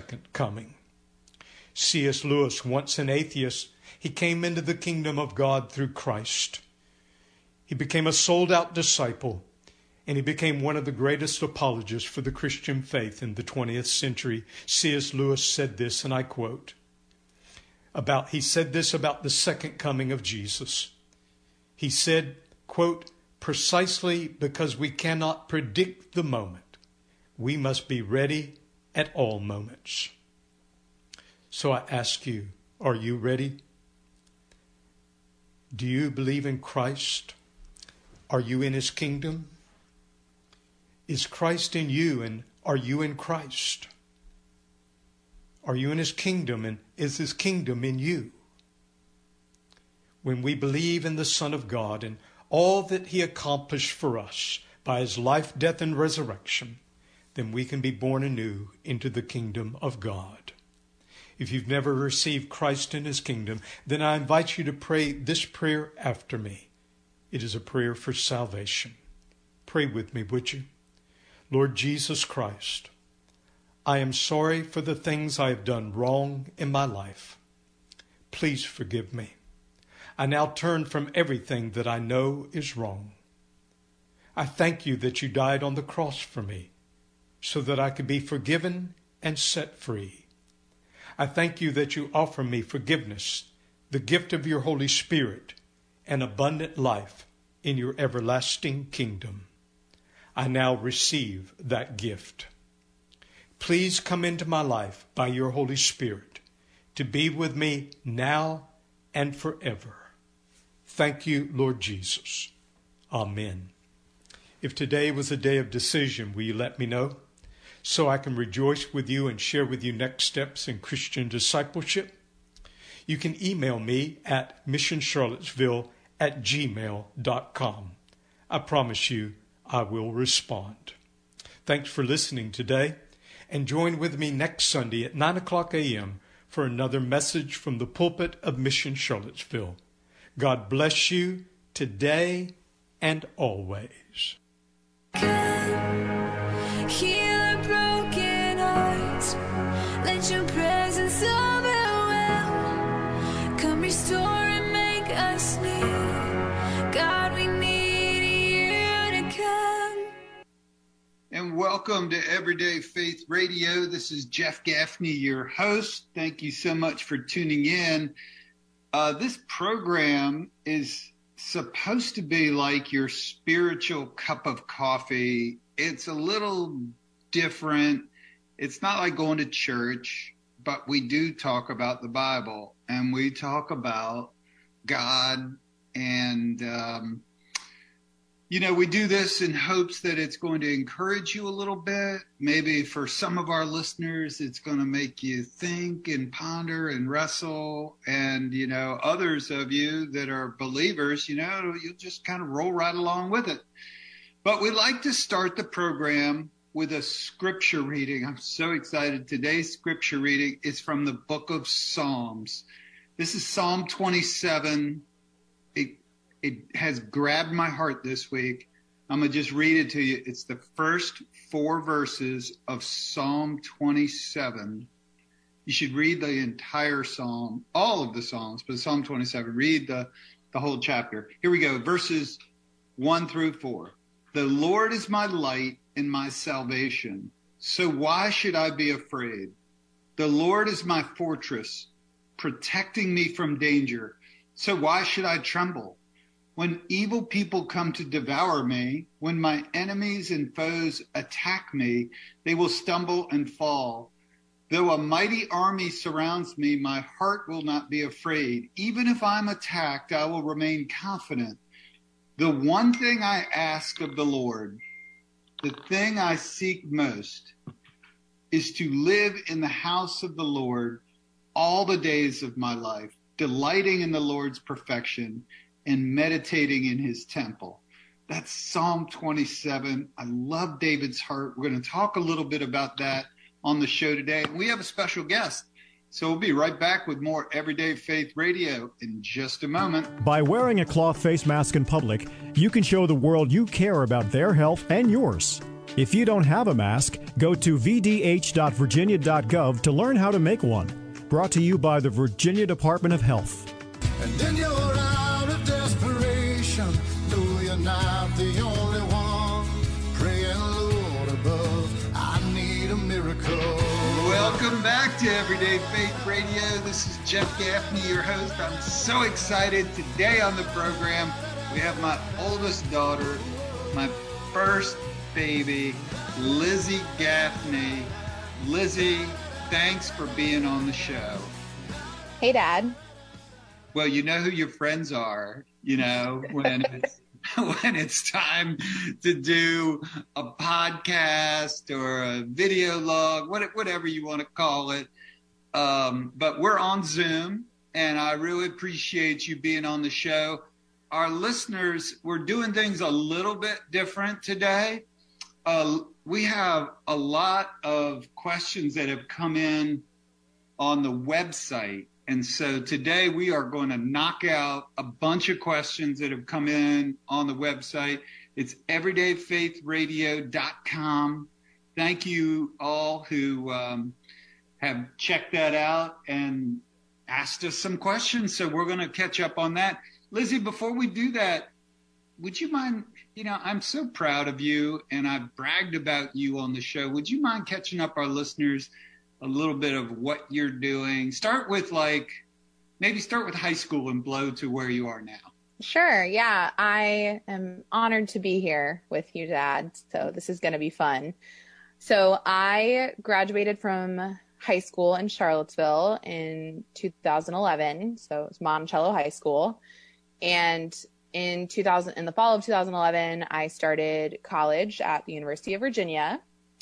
second coming. C.S. Lewis, once an atheist, he came into the kingdom of God through Christ. He became a sold-out disciple, and he became one of the greatest apologists for the Christian faith in the 20th century. C.S. Lewis said this, and I quote, he said this about the second coming of Jesus. He said, quote, "Precisely because we cannot predict the moment, we must be ready at all moments." So I ask you, are you ready? Do you believe in Christ? Are you in his kingdom? Is Christ in you, and are you in Christ? Are you in his kingdom, and is his kingdom in you? When we believe in the Son of God and all that he accomplished for us by his life, death, and resurrection, then we can be born anew into the kingdom of God. If you've never received Christ in his kingdom, then I invite you to pray this prayer after me. It is a prayer for salvation. Pray with me, would you? Lord Jesus Christ, I am sorry for the things I have done wrong in my life. Please forgive me. I now turn from everything that I know is wrong. I thank you that you died on the cross for me so that I could be forgiven and set free. I thank you that you offer me forgiveness, the gift of your Holy Spirit, and abundant life in your everlasting kingdom. I now receive that gift. Please come into my life by your Holy Spirit to be with me now and forever. Thank you, Lord Jesus. Amen. If today was a day of decision, will you let me know so I can rejoice with you and share with you next steps in Christian discipleship? You can email me at missioncharlottesville@gmail.com. I promise you I will respond. Thanks for listening today, and join with me next Sunday at 9 o'clock a.m. for another message from the pulpit of Mission Charlottesville. God bless you today and always. Come, heal our broken hearts. Let your presence overwhelm. Come restore and make us new. God, we need you to come. And welcome to Everyday Faith Radio. This is Jeff Gaffney, your host. Thank you so much for tuning in. This program is supposed to be like your spiritual cup of coffee. It's a little different. It's not like going to church, but we do talk about the Bible, and we talk about God, and we do this in hopes that it's going to encourage you a little bit. Maybe for some of our listeners, it's going to make you think and ponder and wrestle. And, others of you that are believers, you'll just kind of roll right along with it. But we like to start the program with a scripture reading. I'm so excited. Today's scripture reading is from the book of Psalms. This is Psalm 27. It has grabbed my heart this week. I'm going to just read it to you. It's the first 4 verses of Psalm 27. You should read the entire psalm, all of the psalms, but Psalm 27. Read the whole chapter. Here we go, verses 1 through 4. The Lord is my light and my salvation, so why should I be afraid? The Lord is my fortress, protecting me from danger, so why should I tremble? When evil people come to devour me, when my enemies and foes attack me, they will stumble and fall. Though a mighty army surrounds me, my heart will not be afraid. Even if I'm attacked, I will remain confident. The one thing I ask of the Lord, the thing I seek most, is to live in the house of the Lord all the days of my life, delighting in the Lord's perfection and meditating in his temple. That's Psalm 27. I love David's heart. We're going to talk a little bit about that on the show today. And we have a special guest. So we'll be right back with more Everyday Faith Radio in just a moment. By wearing a cloth face mask in public, you can show the world you care about their health and yours. If you don't have a mask, go to vdh.virginia.gov to learn how to make one. Brought to you by the Virginia Department of Health. And then you're out of desperation. No, you're not the only one. Praying, Lord above, I need a miracle. Welcome back to Everyday Faith Radio. This is Jeff Gaffney, your host. I'm so excited. Today on the program, we have my oldest daughter, my first baby, Lizzie Gaffney. Lizzie, thanks for being on the show. Hey, Dad. Well, you know who your friends are, you know, when it's time to do a podcast or a video log, whatever you want to call it. But we're on Zoom, and I really appreciate you being on the show. Our listeners, we're doing things a little bit different today. We have a lot of questions that have come in on the website. And so today we are going to knock out a bunch of questions that have come in on the website. It's everydayfaithradio.com. Thank you all who have checked that out and asked us some questions. So we're going to catch up on that. Lizzie, before we do that, would you mind, you know, I'm so proud of you and I've bragged about you on the show. Would you mind catching up our listeners a little bit of what you're doing? Start with maybe start with high school and blow to where you are now. Sure. Yeah. I am honored to be here with you, Dad. So this is going to be fun. So I graduated from high school in Charlottesville in 2011. So it was Monticello High School. And in the fall of 2011, I started college at the University of Virginia.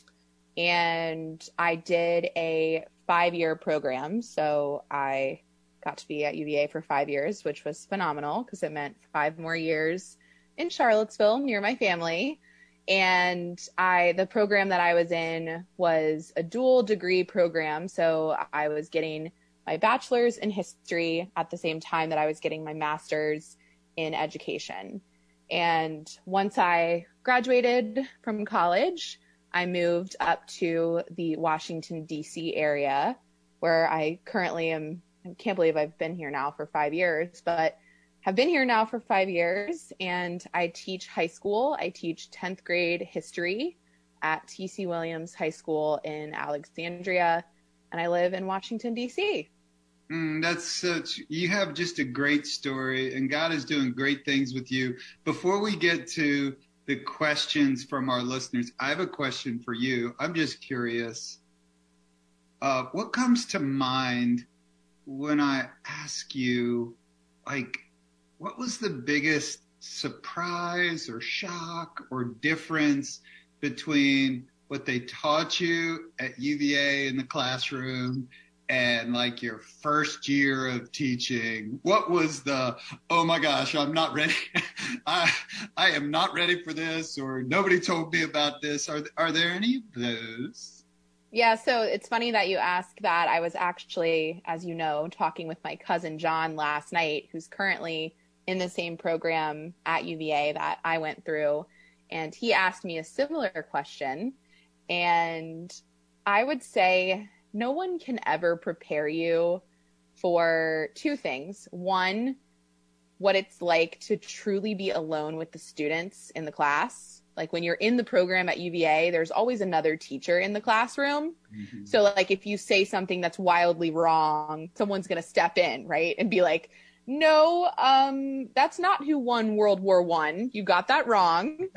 And I did a 5-year program. So I got to be at UVA for 5 years, which was phenomenal because it meant 5 more years in Charlottesville near my family. And the program that I was in was a dual degree program. So I was getting my bachelor's in history at the same time that I was getting my master's in education. And once I graduated from college, I moved up to the Washington, D.C. area where I currently am. I can't believe I've been here now for 5 years, but have been here now for 5 years. And I teach high school. I teach 10th grade history at T.C. Williams High School in Alexandria. And I live in Washington, D.C. You have just a great story, and God is doing great things with you. Before we get to the questions from our listeners, I have a question for you. I'm just curious. What comes to mind when I ask you, what was the biggest surprise or shock or difference between what they taught you at UVA in the classroom and your first year of teaching? What was oh my gosh, I'm not ready. I am not ready for this, or nobody told me about this. Are there any of those? Yeah, so it's funny that you ask that. I was actually, as you know, talking with my cousin John last night, who's currently in the same program at UVA that I went through. And he asked me a similar question. And I would say no one can ever prepare you for 2 things. One, what it's like to truly be alone with the students in the class. Like when you're in the program at UVA, there's always another teacher in the classroom. Mm-hmm. So if you say something that's wildly wrong, someone's going to step in, right? And be like, no, that's not who won World War I. You got that wrong.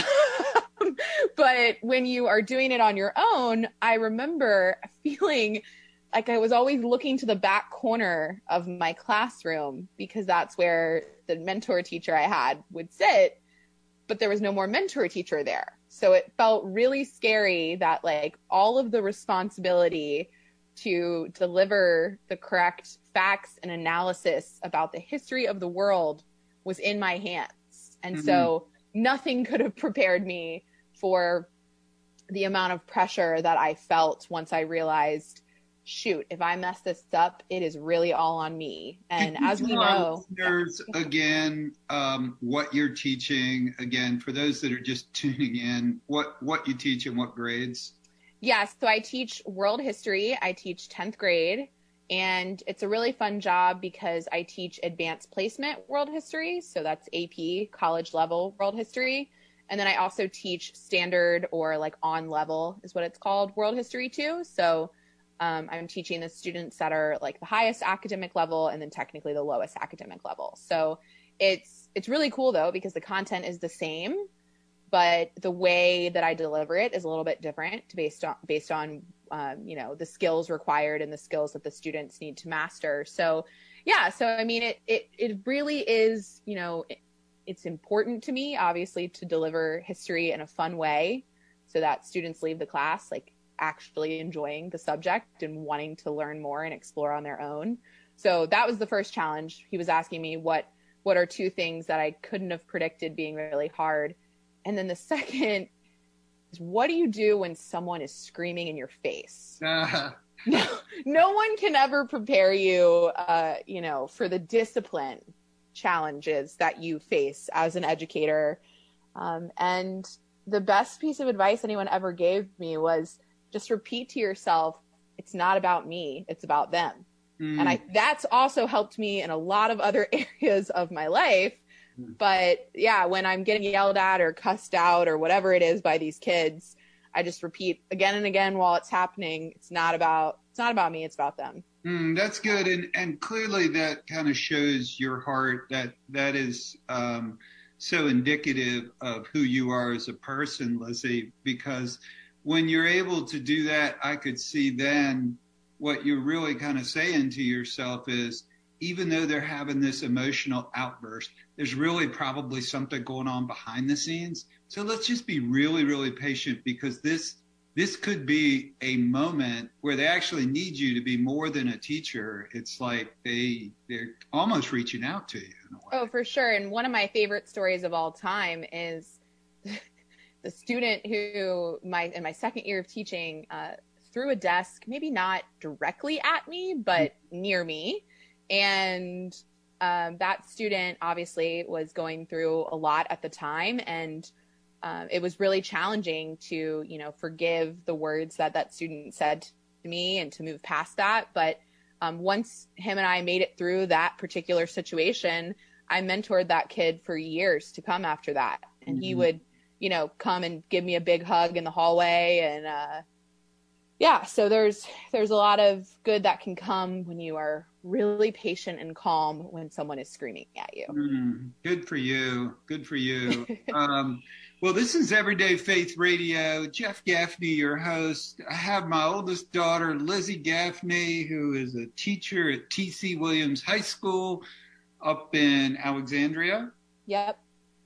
But when you are doing it on your own, I remember feeling like I was always looking to the back corner of my classroom because that's where the mentor teacher I had would sit, but there was no more mentor teacher there. So it felt really scary that all of the responsibility to deliver the correct facts and analysis about the history of the world was in my hands. And so nothing could have prepared me for the amount of pressure that I felt once I realized shoot, if I mess this up, it is really all on me. And as we Tell our know, listeners again, what you're teaching again, for those that are just tuning in, what you teach and what grades. yes, so I teach world history. I teach 10th grade, and it's a really fun job because I teach advanced placement world history. So that's AP, college level world history. And then I also teach standard, or like on level is what it's called, world history too. So I'm teaching the students that are like the highest academic level and then technically the lowest academic level. So it's really cool though, because the content is the same, but the way that I deliver it is a little bit different based on you know, the skills required and the skills that the students need to master. So yeah, so I mean, it really is, you know, it's important to me, obviously, to deliver history in a fun way so that students leave the class like actually enjoying the subject and wanting to learn more and explore on their own. So that was the first challenge. He was asking me what are two things that I couldn't have predicted being really hard. And then the second is, what do you do when someone is screaming in your face? No one can ever prepare you, you know, for the discipline challenges that you face as an educator. And the best piece of advice anyone ever gave me was just repeat to yourself, it's not about me, it's about them. And that's also helped me in a lot of other areas of my life. But yeah, when I'm getting yelled at or cussed out or whatever it is by these kids, I just repeat again and again while it's happening, it's not about me, it's about them. That's good. And clearly that kind of shows your heart. That is so indicative of who you are as a person, Lizzie, because when you're able to do that, I could see then what you're really kind of saying to yourself is, even though they're having this emotional outburst, there's really probably something going on behind the scenes. So let's just be really, really patient, because this could be a moment where they actually need you to be more than a teacher. It's like they're almost reaching out to you in a way. Oh, for sure. And one of my favorite stories of all time is the student who in my second year of teaching threw a desk, maybe not directly at me, but near me. And that student obviously was going through a lot at the time, and it was really challenging to, you know, forgive the words that student said to me and to move past that. But once him and I made it through that particular situation, I mentored that kid for years to come after that. And he would, you know, come and give me a big hug in the hallway. And yeah, so there's a lot of good that can come when you are really patient and calm when someone is screaming at you. Good for you. Good for you. Well, this is Everyday Faith Radio. Jeff Gaffney, your host. I have my oldest daughter, Lizzie Gaffney, who is a teacher at T.C. Williams High School up in Alexandria. Yep.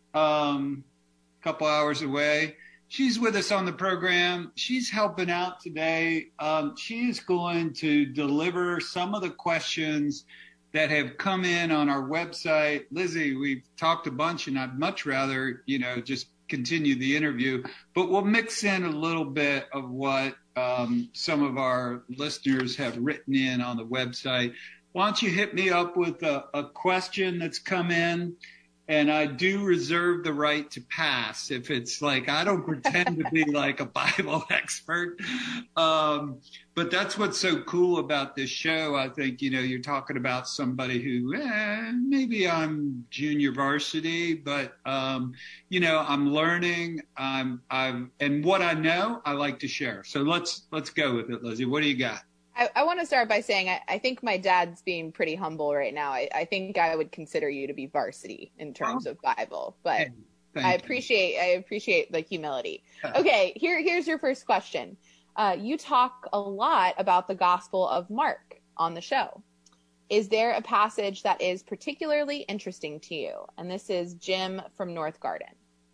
Couple hours away. She's with us on the program. She's helping out today. She is going to deliver some of the questions that have come in on our website. Lizzie, we've talked a bunch, and I'd much rather, you know, just continue the interview, but we'll mix in a little bit of what some of our listeners have written in on the website. Why don't you hit me up with a question that's come in? And I do reserve the right to pass if it's like, I don't pretend to be like a Bible expert. But that's what's so cool about this show. I think, you know, you're talking about somebody who maybe I'm junior varsity, but, you know, I'm learning. And what I know, I like to share. So let's go with it, Lizzie. What do you got? I want to start by saying I think my dad's being pretty humble right now. I think I would consider you to be varsity in terms of Bible, but I appreciate the humility. Okay, here's your first question. You talk a lot about the Gospel of Mark on the show. Is there a passage that is particularly interesting to you? And this is Jim from North Garden.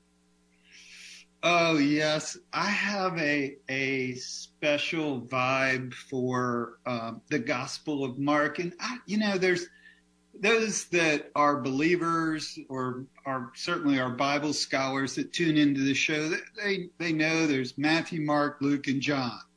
Oh, yes. I have a special vibe for the Gospel of Mark. And, you know, there's those that are believers or are certainly our Bible scholars that tune into the show. They know there's Matthew, Mark, Luke, and John.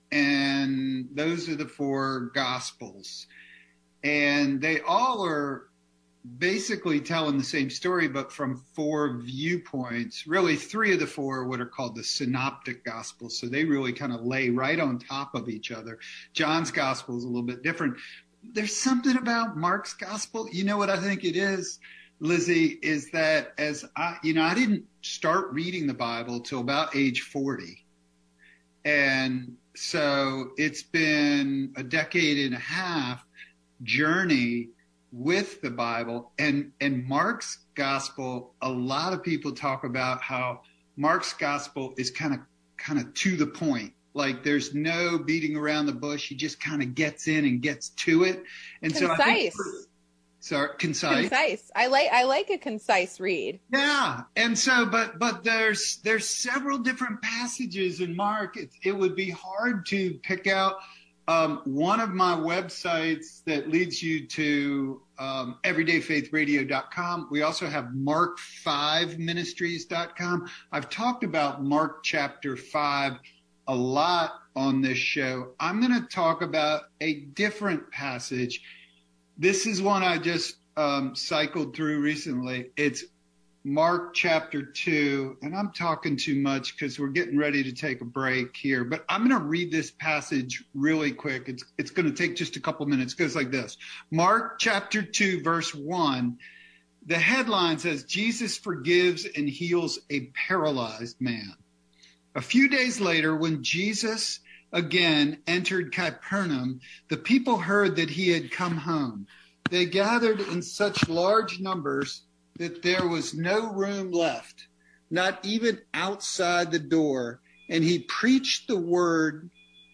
and those are the 4 Gospels. And they all are basically telling the same story, but from 4 viewpoints. Really, 3 of the 4 are what are called the synoptic Gospels. So they really kind of lay right on top of each other. John's Gospel is a little bit different. There's something about Mark's Gospel. You know what I think it is, Lizzie, is that as I didn't start reading the Bible till about age 40. And so it's been a decade and a half journey with the Bible, and Mark's Gospel. A lot of people talk about how Mark's Gospel is kind of to the point. Like there's no beating around the bush. He just kind of gets in and gets to it. And concise. So I think concise. Concise. I like a concise read. Yeah. And so, but there's several different passages in Mark. It would be hard to pick out. One of my websites that leads you to everydayfaithradio.com. We also have mark5ministries.com. I've talked about Mark chapter 5 a lot on this show. I'm going to talk about a different passage. This is one I just cycled through recently. It's Mark chapter 2, and I'm talking too much because we're getting ready to take a break here, but I'm going to read this passage really quick. It's going to take just a couple minutes. It goes like this. Mark chapter 2, verse 1, the headline says, Jesus forgives and heals a paralyzed man. A few days later, when Jesus again entered Capernaum, the people heard that he had come home. They gathered in such large numbers that there was no room left, not even outside the door. And he preached the word.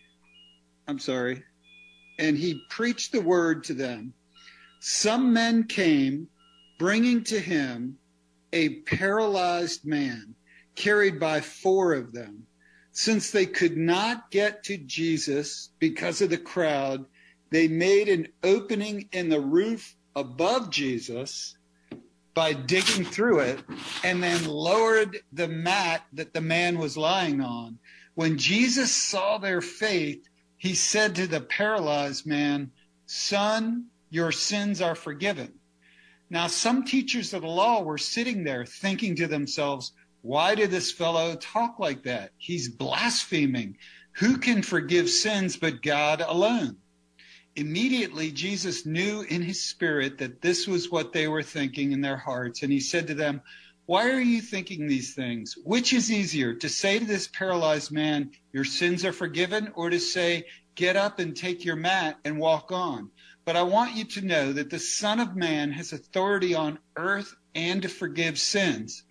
And he preached the word to them. Some men came, bringing to him a paralyzed man, carried by 4 of them. Since they could not get to Jesus because of the crowd, they made an opening in the roof above Jesus by digging through it, and then lowered the mat that the man was lying on. When Jesus saw their faith, he said to the paralyzed man, "Son, your sins are forgiven." Now, some teachers of the law were sitting there thinking to themselves, why did this fellow talk like that? He's blaspheming. Who can forgive sins but God alone? Immediately, Jesus knew in his spirit that this was what they were thinking in their hearts. And he said to them, why are you thinking these things? Which is easier, to say to this paralyzed man, your sins are forgiven, or to say, get up and take your mat and walk on? But I want you to know that the Son of Man has authority on earth and to forgive sins.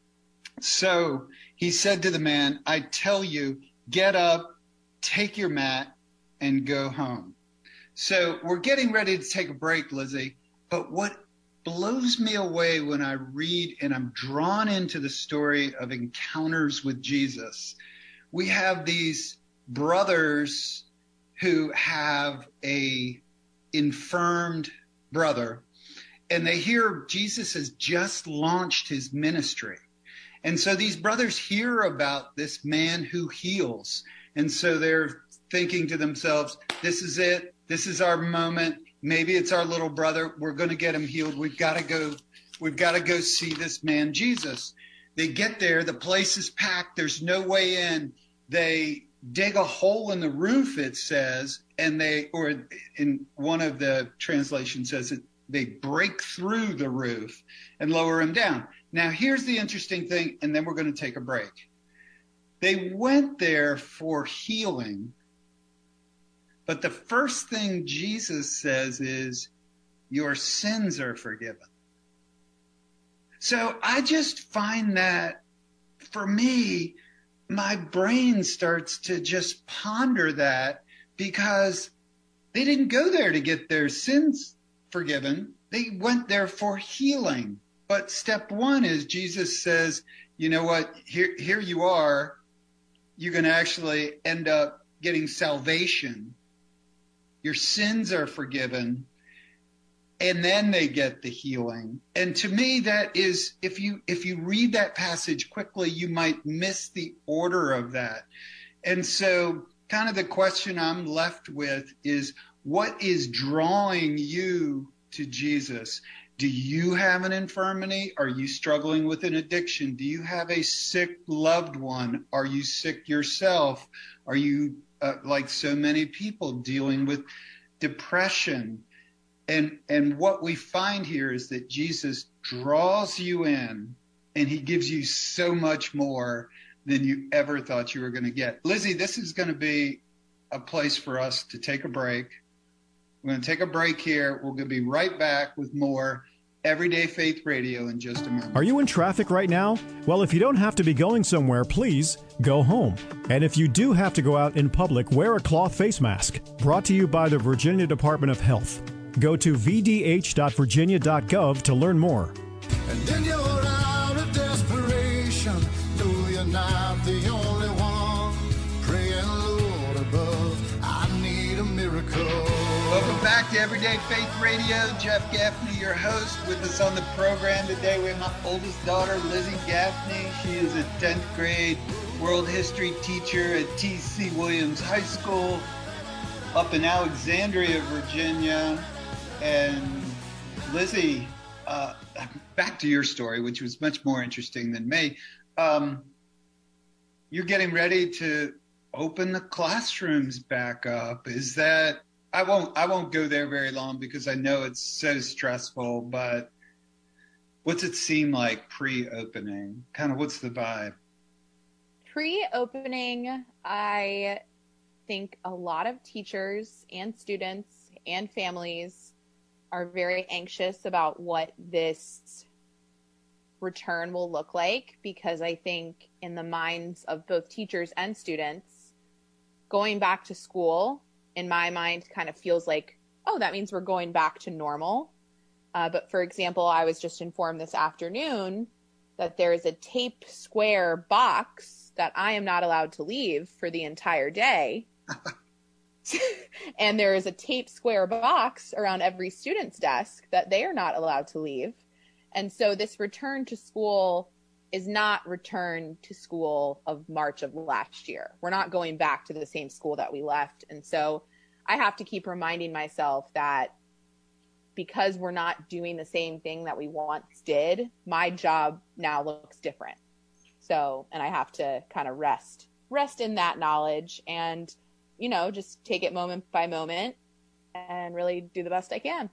So he said to the man, I tell you, get up, take your mat, and go home. So we're getting ready to take a break, Lizzie. But what blows me away when I read and I'm drawn into the story of encounters with Jesus, we have these brothers who have a infirmed brother, and they hear Jesus has just launched his ministry. And so these brothers hear about this man who heals. And so they're thinking to themselves, this is it. This is our moment. Maybe it's our little brother. We're going to get him healed. We've got to go see this man, Jesus. They get there. The place is packed. There's no way in. They dig a hole in the roof, it says, and or in one of the translations says it, they break through the roof and lower him down. Now, here's the interesting thing, and then we're going to take a break. They went there for healing, but the first thing Jesus says is, your sins are forgiven. So I just find that, for me, my brain starts to just ponder that, because they didn't go there to get their sins forgiven. They went there for healing. But step one is Jesus says, you know what, here you are. You're going to actually end up getting salvation. Your sins are forgiven. And then they get the healing. And to me, that is, if you read that passage quickly, you might miss the order of that. And so kind of the question I'm left with is, what is drawing you to Jesus? Do you have an infirmity? Are you struggling with an addiction? Do you have a sick loved one? Are you sick yourself? Are you, like so many people, dealing with depression? And what we find here is that Jesus draws you in, and he gives you so much more than you ever thought you were going to get. Lizzie, this is going to be a place for us to take a break. We're going to take a break here. We're going to be right back with more Everyday Faith Radio in just a minute. Are you in traffic right now? Well, if you don't have to be going somewhere, please go home. And if you do have to go out in public, wear a cloth face mask. Brought to you by the Virginia Department of Health. Go to vdh.virginia.gov to learn more. And then you're out of desperation. No, you're not the only one. Praying, Lord above, I need a miracle. Welcome back to Everyday Faith Radio. Jeff Gaffney, your host. With us on the program today, we have my oldest daughter, Lizzie Gaffney. She is a 10th grade world history teacher at T.C. Williams High School up in Alexandria, Virginia. And Lizzie, back to your story, which was much more interesting than me. You're getting ready to open the classrooms back up. Is that, I won't go there very long because I know it's so stressful, but what's it seem like pre-opening? Kind of what's the vibe? Pre-opening, I think a lot of teachers and students and families are very anxious about what this return will look like, because I think in the minds of both teachers and students, going back to school, in my mind, kind of feels like, oh, that means we're going back to normal. But for example, I was just informed this afternoon that there is a tape square box that I am not allowed to leave for the entire day. And there is a tape square box around every student's desk that they are not allowed to leave. And so this return to school is not return to school of March of last year. We're not going back to the same school that we left. And so I have to keep reminding myself that because we're not doing the same thing that we once did, my job now looks different. So, and I have to kind of rest in that knowledge and, you know, just take it moment by moment and really do the best I can.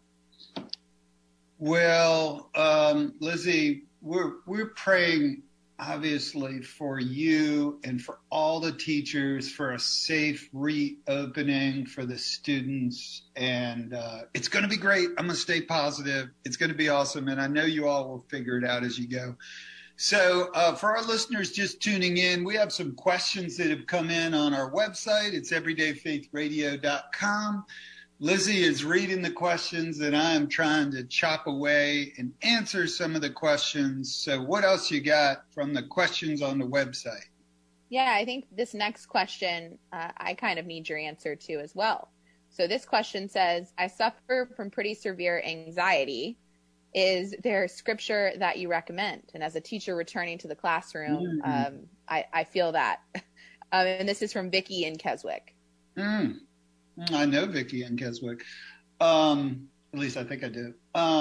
Well, Lizzie, we're praying obviously for you and for all the teachers for a safe reopening for the students. And it's going to be great. I'm going to stay positive. It's going to be awesome. And I know you all will figure it out as you go. So for our listeners just tuning in, we have some questions that have come in on our website. It's everydayfaithradio.com. Lizzie is reading the questions, and I am trying to chop away and answer some of the questions. So what else you got from the questions on the website? Yeah, I think this next question, I kind of need your answer to as well. So this question says, I suffer from pretty severe anxiety. Is there scripture that you recommend? And as a teacher returning to the classroom, I feel that. And this is from Vicki in Keswick. I know Vicki in Keswick. At least I think I do.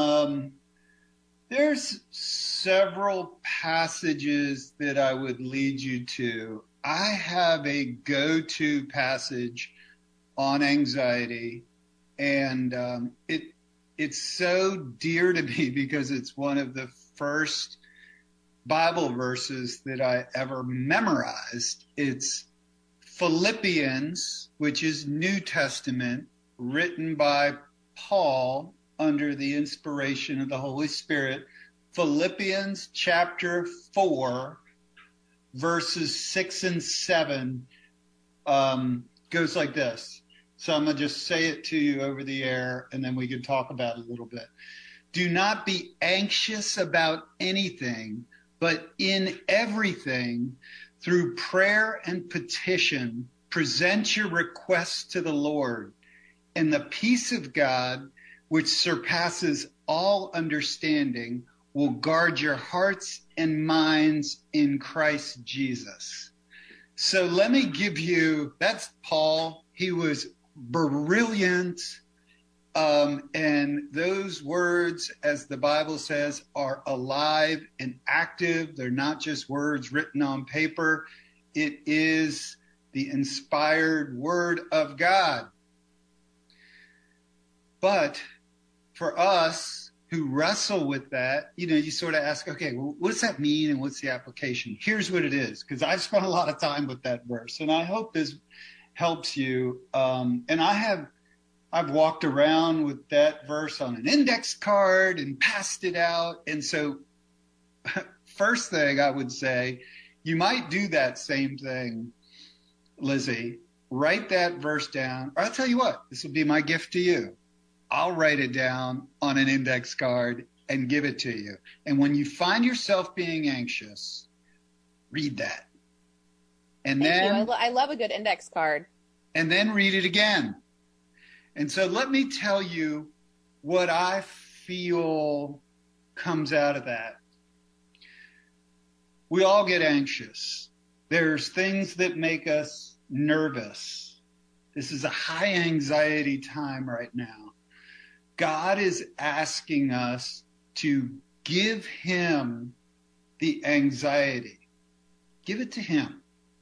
There's several passages that I would lead you to. I have a go-to passage on anxiety, and it's so dear to me because it's one of the first Bible verses that I ever memorized. It's Philippians, which is New Testament, written by Paul under the inspiration of the Holy Spirit. Philippians chapter 4, verses 6 and 7 goes like this. So I'm going to just say it to you over the air, and then we can talk about it a little bit. Do not be anxious about anything, but in everything, through prayer and petition, present your requests to the Lord, and the peace of God, which surpasses all understanding, will guard your hearts and minds in Christ Jesus. So let me give you, that's Paul. He was brilliant. And those words, as the Bible says, are alive and active. They're not just words written on paper. It is the inspired word of God. But for us who wrestle with that, you sort of ask, okay, well, what does that mean and what's the application? Here's what it is, because I've spent a lot of time with that verse, and I hope this helps you. And I've walked around with that verse on an index card and passed it out. And so first thing I would say, you might do that same thing, Lizzie. Write that verse down. Or I'll tell you what, this will be my gift to you. I'll write it down on an index card and give it to you. And when you find yourself being anxious, read that. And Thank you. I love a good index card. And then read it again. And so let me tell you what I feel comes out of that. We all get anxious. There's things that make us nervous. This is a high anxiety time right now. God is asking us to give him the anxiety. Give it to him.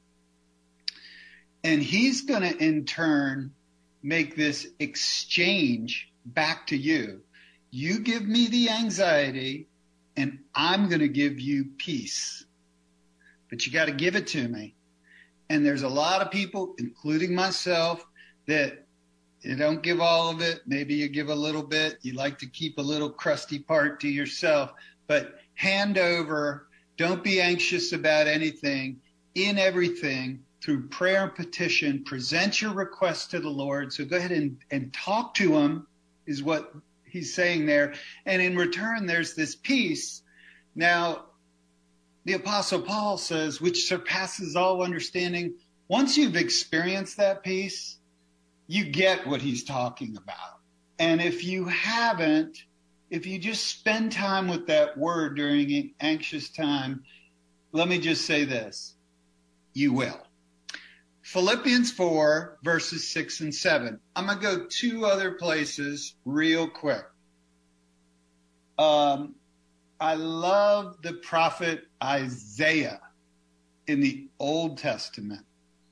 And he's going to, in turn, make this exchange back to you. You give me the anxiety, and I'm going to give you peace. But you got to give it to me. And there's a lot of people, including myself, that you don't give all of it. Maybe you give a little bit. You like to keep a little crusty part to yourself. But hand over. Don't be anxious about anything. In everything, through prayer and petition, present your request to the Lord. So go ahead and talk to him, is what he's saying there. And in return, there's this peace. Now, the Apostle Paul says, which surpasses all understanding. Once you've experienced that peace, you get what he's talking about. And if you haven't, if you just spend time with that word during an anxious time, let me just say this, you will. Philippians 4, verses 6 and 7. I'm going to go two other places real quick. I love the prophet Isaiah in the Old Testament.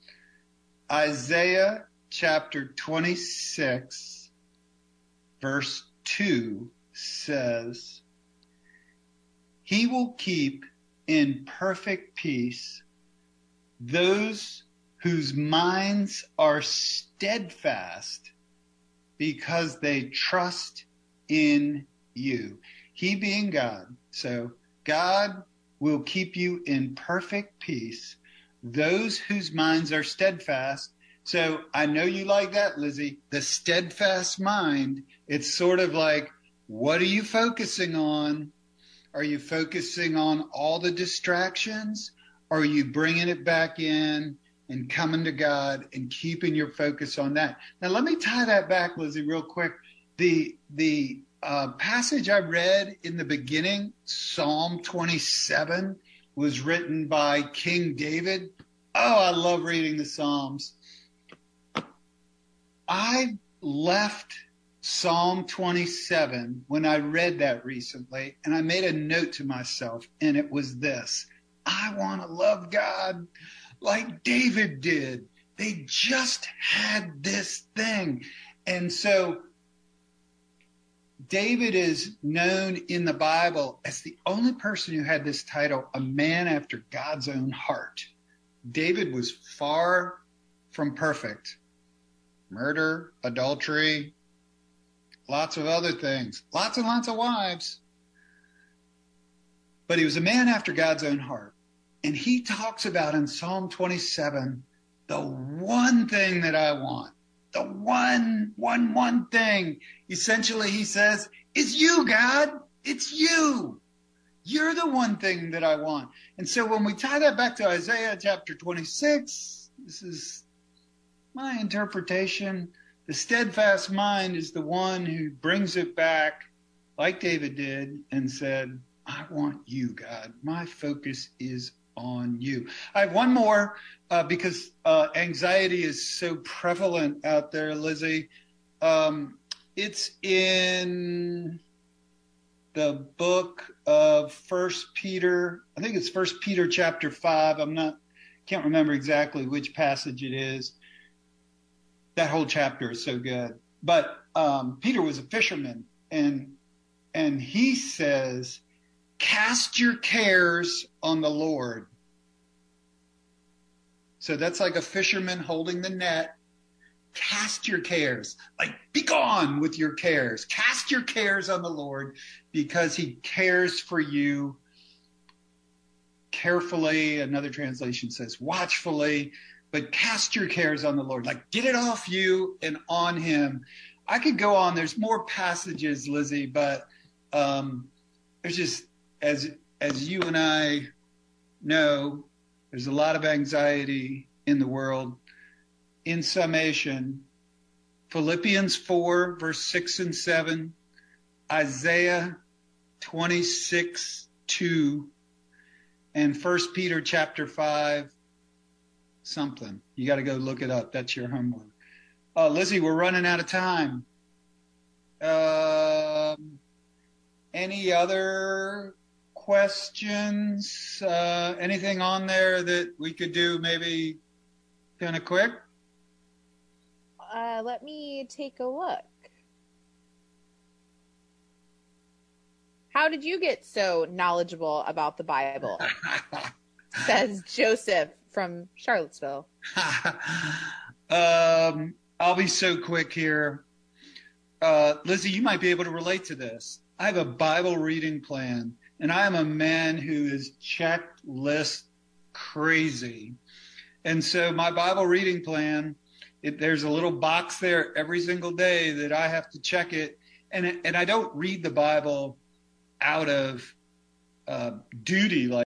Isaiah chapter 26, verse 2 says, he will keep in perfect peace those whose minds are steadfast because they trust in you. He being God. So God will keep you in perfect peace, those whose minds are steadfast. So I know you like that, Lizzie. The steadfast mind, it's sort of like, what are you focusing on? Are you focusing on all the distractions? Or are you bringing it back in and coming to God and keeping your focus on that? Now, let me tie that back, Lizzie, real quick. The passage I read in the beginning, Psalm 27, was written by King David. Oh, I love reading the Psalms. I left Psalm 27 when I read that recently, and I made a note to myself, and it was this. I want to love God like David did. They just had this thing. And so David is known in the Bible as the only person who had this title, a man after God's own heart. David was far from perfect. Murder, adultery, lots of other things, lots and lots of wives. But he was a man after God's own heart. And he talks about in Psalm 27, the one thing that I want, the one thing, essentially he says, is you, God. It's you. You're the one thing that I want. And so when we tie that back to Isaiah chapter 26, this is my interpretation. The steadfast mind is the one who brings it back like David did and said, I want you, God. My focus is on you. I have one more because anxiety is so prevalent out there, Lizzie. It's in the book of First Peter. I think it's First Peter chapter 5. Can't remember exactly which passage it is. That whole chapter is so good. But Peter was a fisherman, and he says, cast your cares on the Lord. So that's like a fisherman holding the net. Cast your cares, like be gone with your cares. Cast your cares on the Lord because he cares for you carefully. Another translation says watchfully, but cast your cares on the Lord. Like get it off you and on him. I could go on. There's more passages, Lizzie, but there's just, as you and I know, there's a lot of anxiety in the world. In summation, Philippians 4, verse 6 and 7, Isaiah 26:2, and 1 Peter chapter 5, something. You got to go look it up. That's your homework. Lizzie, we're running out of time. Any other questions? Anything on there that we could do maybe kind of quick? Let me take a look. How did you get so knowledgeable about the Bible? Says Joseph from Charlottesville. I'll be so quick here. Lizzie, you might be able to relate to this. I have a Bible reading plan, and I am a man who is checklist crazy. And so my Bible reading plan, there's a little box there every single day that I have to check it. And I don't read the Bible out of duty, like